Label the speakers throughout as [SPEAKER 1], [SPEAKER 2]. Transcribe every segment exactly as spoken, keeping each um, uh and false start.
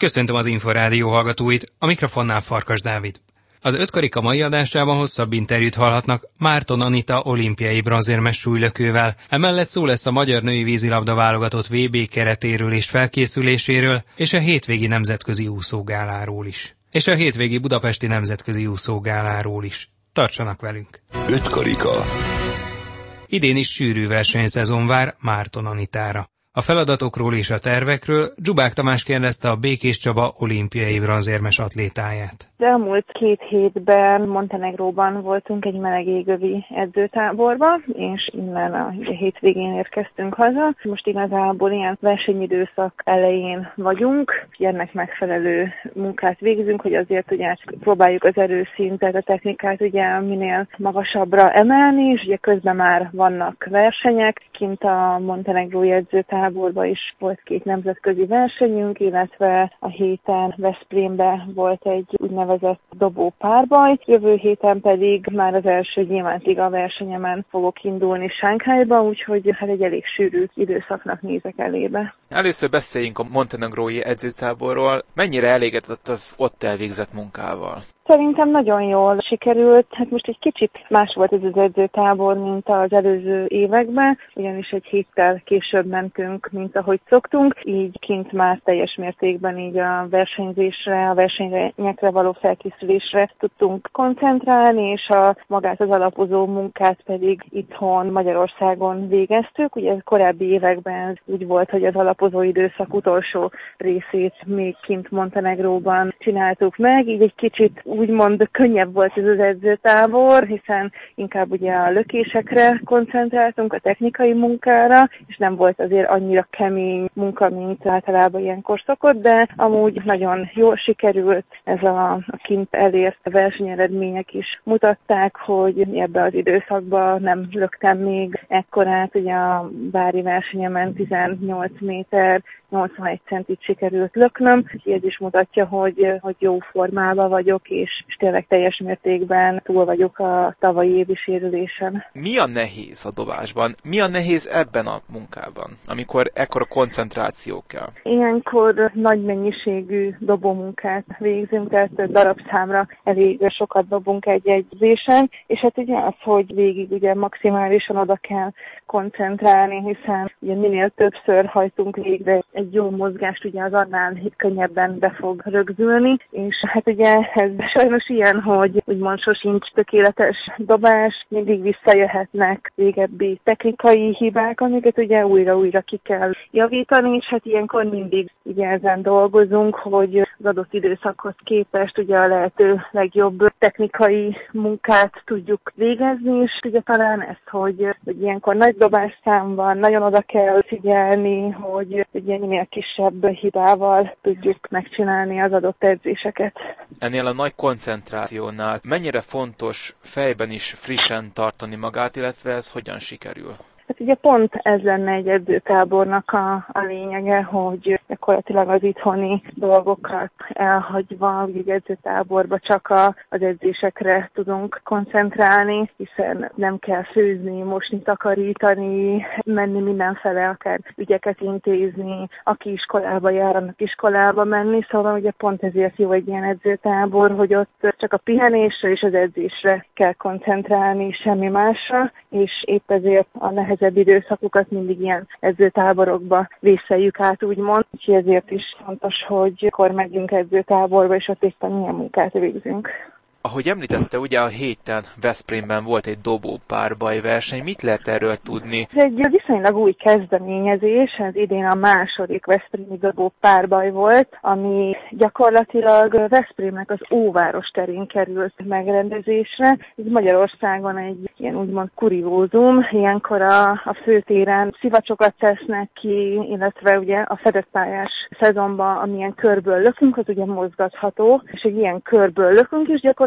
[SPEAKER 1] Köszöntöm az Inforádió hallgatóit, a mikrofonnál Farkas Dávid. Az ötkarika mai adásában hosszabb interjút hallhatnak Márton Anita olimpiai bronzérmes súlylökővel, emellett szó lesz a magyar női vízilabda válogatott vé bé keretéről és felkészüléséről, és a hétvégi nemzetközi úszógáláról is. És a hétvégi budapesti nemzetközi úszógáláról is. Tartsanak velünk!
[SPEAKER 2] Ötkarika.
[SPEAKER 1] Idén is sűrű versenyszezon vár Márton Anitára. A feladatokról és a tervekről Dzsubák Tamás kérdezte a Békés Csaba olimpiai bronzérmes atlétáját.
[SPEAKER 3] Az elmúlt két hétben Montenegróban voltunk egy melegégövi edzőtáborba, és innen a hétvégén érkeztünk haza. Most igazából ilyen versenyidőszak elején vagyunk, ennek megfelelő munkát végzünk, hogy azért ugye próbáljuk az erőszintet, a technikát ugye minél magasabbra emelni, és ugye közben már vannak versenyek, kint a montenegrói edzőtáborban is volt két nemzetközi versenyünk, illetve a héten Veszprémben volt egy úgynevezett dobó párbaj. Jövő héten pedig már az első gyémántliga versenyemen fogok indulni Sánkhájba, úgyhogy hát egy elég sűrű időszaknak nézek elébe.
[SPEAKER 4] Először beszéljünk a montenegrói edzőtáborról. Mennyire elégedett az ott elvégzett munkával?
[SPEAKER 3] Szerintem nagyon jól sikerült. Hát most egy kicsit más volt ez az edzőtábor, mint az előző években, ugyanis egy héttel később mentünk, mint ahogy szoktunk, így kint már teljes mértékben így a versenyzésre, a versenyekre való felkészülésre tudtunk koncentrálni, és a magát az alapozó munkát pedig itthon Magyarországon végeztük. Ugye korábbi években úgy volt, hogy az alapozó időszak utolsó részét még kint Montenegróban csináltuk meg, így egy kicsit úgymond könnyebb volt ez az edzőtábor, hiszen inkább ugye a lökésekre koncentráltunk, a technikai munkára, és nem volt azért annyira kemény munka, mint általában ilyenkor szokott, de amúgy nagyon jól sikerült. Ez a, a kint elért versenyeredmények is mutatták, hogy ebbe az időszakban nem löktem még ekkorát, ugye a bári versenyemen tizennyolc méter, nyolcvanegy centit sikerült löknöm, és ez is mutatja, hogy, hogy jó formában vagyok, és, és tényleg teljes mértékben túl vagyok a tavalyi évi sérülésen.
[SPEAKER 4] Mi a nehéz a dobásban? Mi a nehéz ebben a munkában, amikor ekkora koncentráció kell?
[SPEAKER 3] Ilyenkor nagy mennyiségű dobómunkát végzünk, tehát darabszámra elég sokat dobunk egy-egy edzésen, és hát ugye az, hogy végig ugye maximálisan oda kell koncentrálni, hiszen ugye minél többször hajtunk végre egy jó mozgást, ugye az annál könnyebben be fog rögzülni, és hát ugye ez sajnos ilyen, hogy úgymond sosincs tökéletes dobás, mindig visszajöhetnek régebbi technikai hibák, amiket ugye újra-újra ki kell javítani, és hát ilyenkor mindig ugye ezen dolgozunk, hogy az adott időszakhoz képest ugye a lehető legjobb technikai munkát tudjuk végezni, és ugye talán ez, hogy, hogy ilyenkor nagy dobásszám van, nagyon oda kell figyelni, hogy ugye minél kisebb hibával tudjuk megcsinálni az adott edzéseket.
[SPEAKER 4] Ennél a nagy koncentrációnál mennyire fontos fejben is frissen tartani magát, illetve ez hogyan sikerül?
[SPEAKER 3] Hát ugye pont ez lenne egy edzőtábornak a, a lényege, hogy gyakorlatilag az itthoni dolgokat elhagyva, ugye egy edzőtáborba csak a, az edzésekre tudunk koncentrálni, hiszen nem kell főzni, mosni, takarítani, menni mindenfele, akár ügyeket intézni, aki iskolába jár, annak iskolába menni, szóval ugye pont ezért jó egy ilyen edzőtábor, hogy ott csak a pihenésre és az edzésre kell koncentrálni, semmi másra, és épp ezért a nehezebb időszakokat mindig ilyen edzőtáborokba vészeljük át, úgymond. Úgyhogy ezért is fontos, hogy akkor megyünk edzőtáborba, és ott éppen milyen munkát végzünk.
[SPEAKER 4] Ahogy említette, ugye a héten Veszprémben volt egy dobó párbaj verseny. Mit lehet erről tudni?
[SPEAKER 3] Ez egy viszonylag új kezdeményezés, ez idén a második veszprémi dobó párbaj volt, ami gyakorlatilag Veszprémnek az Óváros terén került megrendezésre. Ez Magyarországon egy ilyen úgymond kuriózum, ilyenkor a, a főtéren szivacsokat tesznek ki, illetve ugye a fedett pályás szezonban, amilyen körből lökünk, az ugye mozgatható, és egy ilyen körből lökünk is gyakorlatilag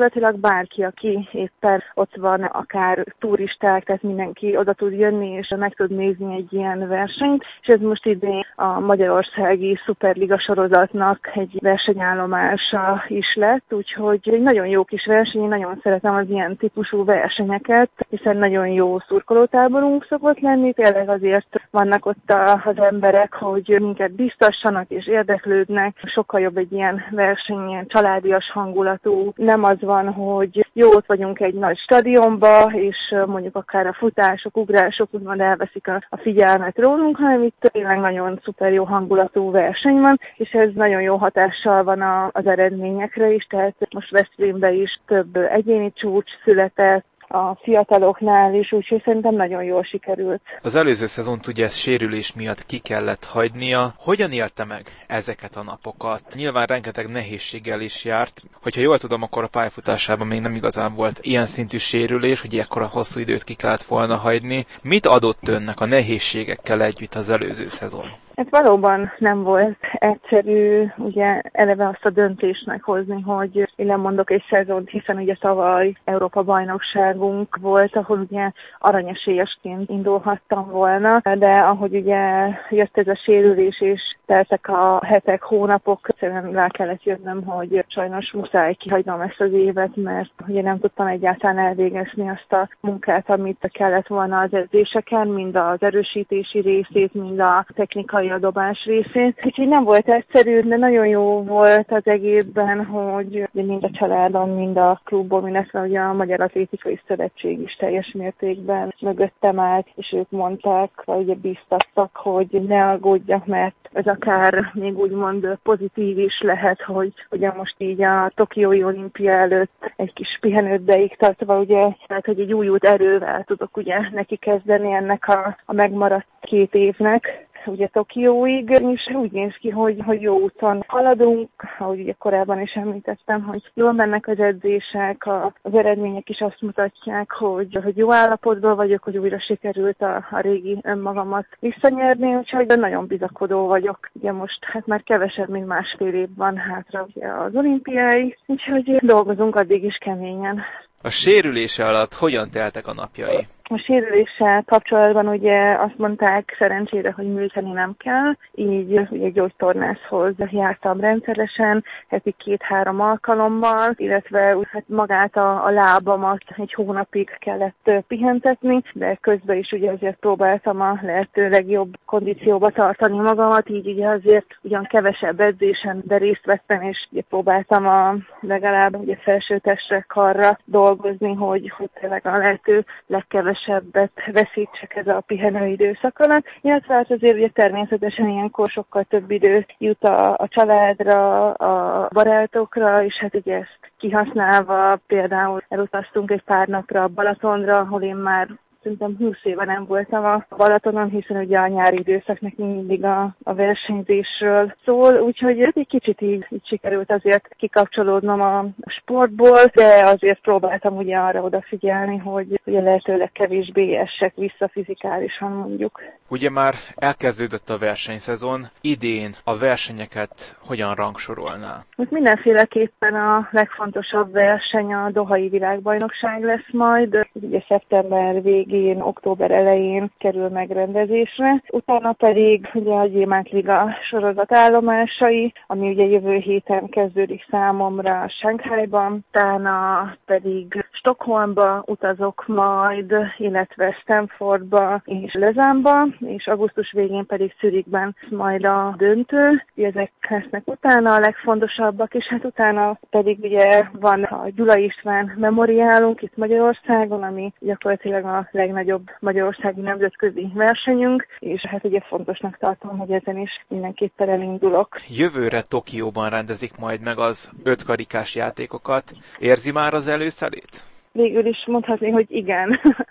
[SPEAKER 3] gyakorlatilag bárki, aki éppen ott van, akár turisták, tehát mindenki oda tud jönni, és meg tud nézni egy ilyen versenyt, és ez most idén a magyarországi szuperliga sorozatnak egy versenyállomása is lett, úgyhogy egy nagyon jó kis verseny, én nagyon szeretem az ilyen típusú versenyeket, hiszen nagyon jó szurkolótáborunk szokott lenni, tényleg azért vannak ott az emberek, hogy minket biztassanak és érdeklődnek, sokkal jobb egy ilyen verseny, ilyen családias hangulatú, nem az van, hogy jó, ott vagyunk egy nagy stadionba, és mondjuk akár a futások, ugrások úgymond elveszik a, a figyelmet rólunk, hanem itt tényleg nagyon szuper jó hangulatú verseny van, és ez nagyon jó hatással van a, az eredményekre is, tehát most Veszprémben is több egyéni csúcs született, a fiataloknál is, úgyhogy szerintem nagyon jól sikerült.
[SPEAKER 4] Az előző szezont ugye sérülés miatt ki kellett hagynia. Hogyan élte meg ezeket a napokat? Nyilván rengeteg nehézséggel is járt. Hogyha jól tudom, akkor a pályafutásában még nem igazán volt ilyen szintű sérülés, hogy ekkora hosszú időt ki kellett volna hagyni. Mit adott önnek a nehézségekkel együtt az előző szezon?
[SPEAKER 3] Ez valóban nem volt egyszerű, ugye eleve azt a döntést meghozni, hogy én lemondok egy szezont, hiszen ugye tavaly Európa bajnokságunk volt, ahol ugye aranyesélyesként indulhattam volna, de ahogy ugye jött ez a sérülés és teltek a hetek, hónapok, egyszerűen rá kellett jönnöm, hogy sajnos muszáj kihagynom ezt az évet, mert ugye nem tudtam egyáltalán elvégezni azt a munkát, amit kellett volna az edzéseken, mind az erősítési részét, mind a technikai a dobás részét. Úgyhogy nem volt egyszerű, de nagyon jó volt az egészben, hogy mind a családon, mind a klubban, illetve ugye a Magyar Atlétikai Szövetség is teljes mértékben mögöttem állt, és ők mondták, vagy ugye bíztattak, hogy ne aggódjak, mert ez akár még úgymond pozitív is lehet, hogy ugye most így a Tokiói olimpia előtt egy kis pihenőt beiktatva, ugye, tehát hogy egy új út erővel tudok ugye neki kezdeni ennek a, a megmaradt két évnek. Ugye Tokióig, és úgy néz ki, hogy, hogy jó úton haladunk, ahogy ugye korábban is említettem, hogy jól mennek az edzések, a, az eredmények is azt mutatják, hogy, hogy jó állapotban vagyok, hogy újra sikerült a, a régi önmagamat visszanyerni, úgyhogy nagyon bizakodó vagyok. Ugye most hát már kevesebb, mint másfél év van hátra ugye az olimpiái, úgyhogy dolgozunk addig is keményen.
[SPEAKER 4] A sérülése alatt hogyan teltek a napjai?
[SPEAKER 3] A sérüléssel kapcsolatban ugye azt mondták szerencsére, hogy műteni nem kell, így ugye gyógytornászhoz jártam rendszeresen, heti két-három alkalommal, illetve hát magát a, a lábamat egy hónapig kellett pihentetni, de közben is ugye azért próbáltam a lehető legjobb kondícióba tartani magamat, így ugye azért ugyan kevesebb edzésen, de részt vettem, és ugye próbáltam a legalább ugye felső testre, karra dolgozni, hogy, hogy tényleg a lehető legkevesebb sebbet veszítsek ez a pihenő időszak alatt, illetve hát azért ugye természetesen ilyenkor sokkal több idő jut a, a családra, a barátokra, és hát ugye ezt kihasználva például elutaztunk egy pár napra Balatonra, ahol én már szerintem húsz éve nem voltam a Balatonon, hiszen ugye a nyári időszak nekünk mindig a, a versenyzésről szól, úgyhogy egy kicsit így, így sikerült azért kikapcsolódnom a sportból, de azért próbáltam ugye arra odafigyelni, hogy ugye lehetőleg kevésbé essek vissza fizikálisan mondjuk.
[SPEAKER 4] Ugye már elkezdődött a versenyszezon, idén a versenyeket hogyan rangsorolná?
[SPEAKER 3] Most mindenféleképpen a legfontosabb verseny a Dohai világbajnokság lesz majd, ugye szeptember végén, október elején kerül megrendezésre. Utána pedig ugye a Gyémánt Liga sorozat állomásai, ami ugye jövő héten kezdődik számomra Shanghaiban, utána pedig Stockholmba utazok majd, illetve Stanfordba és Lezánba, és augusztus végén pedig Zürichben majd a döntő. Ezek lesznek utána a legfontosabbak, és hát utána pedig ugye van a Gyula István memoriálunk itt Magyarországon, ami gyakorlatilag a legnagyobb magyarországi nemzetközi versenyünk, és hát ugye fontosnak tartom, hogy ezen is mindenképpen elindulok.
[SPEAKER 4] Jövőre Tokióban rendezik majd meg az ötkarikás játékokat. Érzi már az előszelét?
[SPEAKER 3] Végül is mondhatni, hogy igen.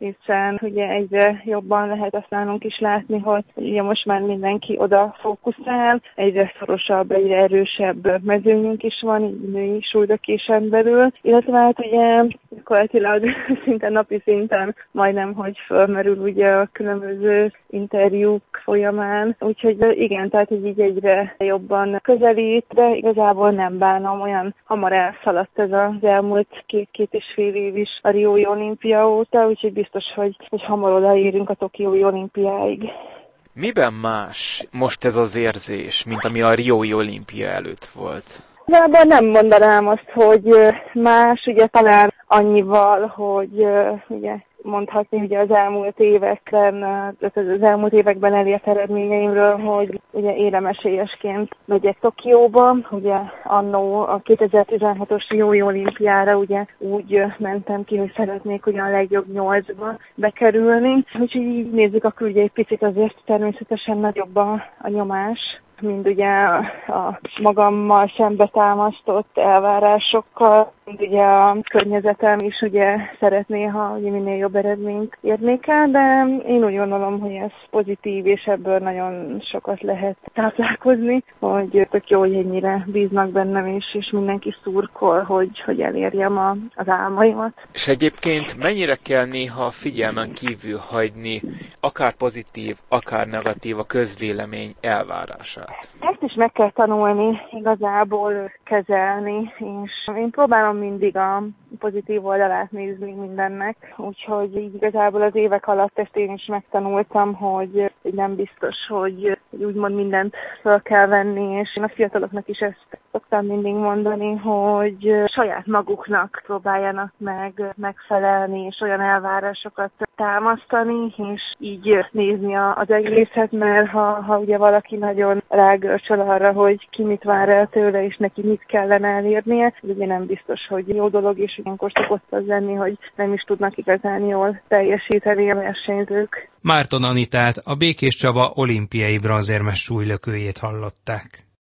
[SPEAKER 3] hiszen ugye egyre jobban lehet azt nálunk is látni, hogy ugye most már mindenki oda fókuszál, egyre szorosabb, egyre erősebb mezőnyünk is van, így női súlylökésen belül, illetve hát ugye gyakorlatilag szinte napi szinten majdnem, hogy fölmerül ugye a különböző interjúk folyamán, úgyhogy igen, tehát így egyre jobban közelít, de igazából nem bánom, olyan hamar elszaladt ez az elmúlt két-két és fél év is a Riói olimpia óta, úgyhogy biztos, hogy, hogy hamar odaérünk a Tokiói olimpiáig.
[SPEAKER 4] Miben más most ez az érzés, mint ami a Riói olimpia előtt volt?
[SPEAKER 3] De nem mondanám azt, hogy más, ugye talán annyival, hogy ugye mondhatni ugye az elmúlt években, az elmúlt években elért eredményeimről, hogy ugye éremesélyesként megyek Tokióba, ugye annó a kétezer-tizenhatos Riói olimpiára ugye úgy mentem ki, hogy szeretnék ugye a legjobb nyolcba bekerülni, úgyhogy így nézzük, akkor ugye egy picit azért természetesen nagyobb a, a nyomás, mind ugye a, a magammal szembe támasztott elvárásokkal, mind ugye a környezetem is ugye szeretné, ha ugye minél jobb eredményt érnék el, de én úgy gondolom, hogy ez pozitív, és ebből nagyon sokat lehet táplálkozni, hogy tök jó, hogy ennyire bíznak bennem is, és mindenki szurkol, hogy, hogy elérjem a, az álmaimat.
[SPEAKER 4] És egyébként mennyire kell néha figyelmen kívül hagyni, akár pozitív, akár negatív a közvélemény elvárását?
[SPEAKER 3] Ezt is meg kell tanulni, igazából kezelni, és én próbálom mindig a pozitív oldalát nézni mindennek, úgyhogy így igazából az évek alatt ezt én is megtanultam, hogy nem biztos, hogy úgymond mindent fel kell venni, és én a fiataloknak is ezt szoktam mindig mondani, hogy saját maguknak próbáljanak meg megfelelni, és olyan elvárásokat támasztani, és így nézni az egészet, mert ha, ha ugye valaki nagyon rágörcsöl arra, hogy ki mit vár el tőle, és neki mit kellene elérnie, ugye nem biztos, hogy jó dolog, és ilyenkor szokott az lenni, hogy nem is tudnak igazán jól teljesíteni a versenyzők.
[SPEAKER 1] Márton Anitát, a Békés Csaba olimpiai bronzérmes súlylökőjét hallották.